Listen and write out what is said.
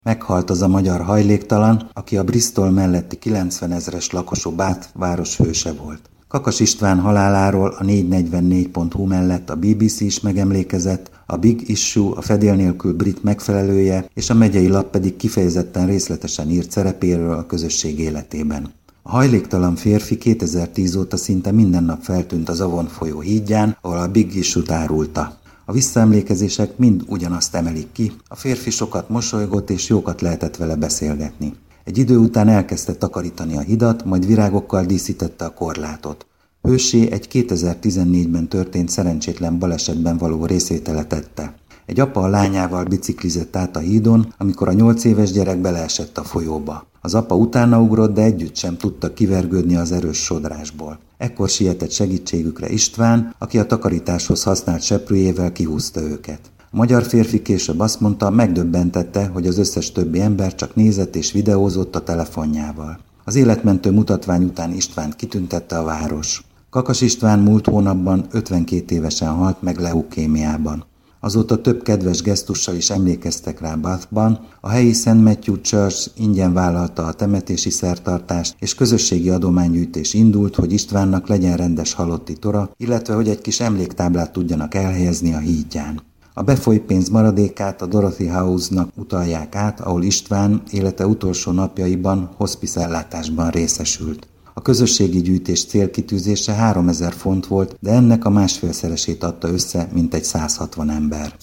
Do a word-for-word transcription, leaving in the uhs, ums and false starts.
Meghalt az a magyar hajléktalan, aki a Bristol melletti kilencvenezres lakosú Bath város hőse volt. Kakas István haláláról a négyszáznegyvennégy pont hu mellett a bé bé cé is megemlékezett, a Big Issue, a fedél nélkül brit megfelelője, és a megyei lap pedig kifejezetten részletesen írt szerepéről a közösség életében. A hajléktalan férfi kétezer-tíz óta szinte minden nap feltűnt az Avon folyó hídján, ahol a Big Issue-t árulta. A visszaemlékezések mind ugyanazt emelik ki, a férfi sokat mosolygott és jókat lehetett vele beszélgetni. Egy idő után elkezdte takarítani a hidat, majd virágokkal díszítette a korlátot. Hőssé egy kétezer-tizennégyben történt szerencsétlen balesetben való részvétele tette. Egy apa a lányával biciklizett át a hídon, amikor a nyolc éves gyerek beleesett a folyóba. Az apa utána ugrott, de együtt sem tudta kivergődni az erős sodrásból. Ekkor sietett segítségükre István, aki a takarításhoz használt seprűjével kihúzta őket. A magyar férfi később azt mondta, megdöbbentette, hogy az összes többi ember csak nézett és videózott a telefonjával. Az életmentő mutatvány után Istvánt kitüntette a város. Kakas István múlt hónapban ötvenkét évesen halt meg leukémiában. Azóta több kedves gesztussal is emlékeztek rá Bathban, a helyi Saint Matthew Church ingyen vállalta a temetési szertartást, és közösségi adománygyűjtés indult, hogy Istvánnak legyen rendes halotti tora, illetve hogy egy kis emléktáblát tudjanak elhelyezni a hídján. A befolyt pénz maradékát a Dorothy House-nak utalják át, ahol István élete utolsó napjaiban hospice ellátásban részesült. A közösségi gyűjtés célkitűzése háromezer font volt, de ennek a másfélszeresét adta össze mintegy száz hatvan ember.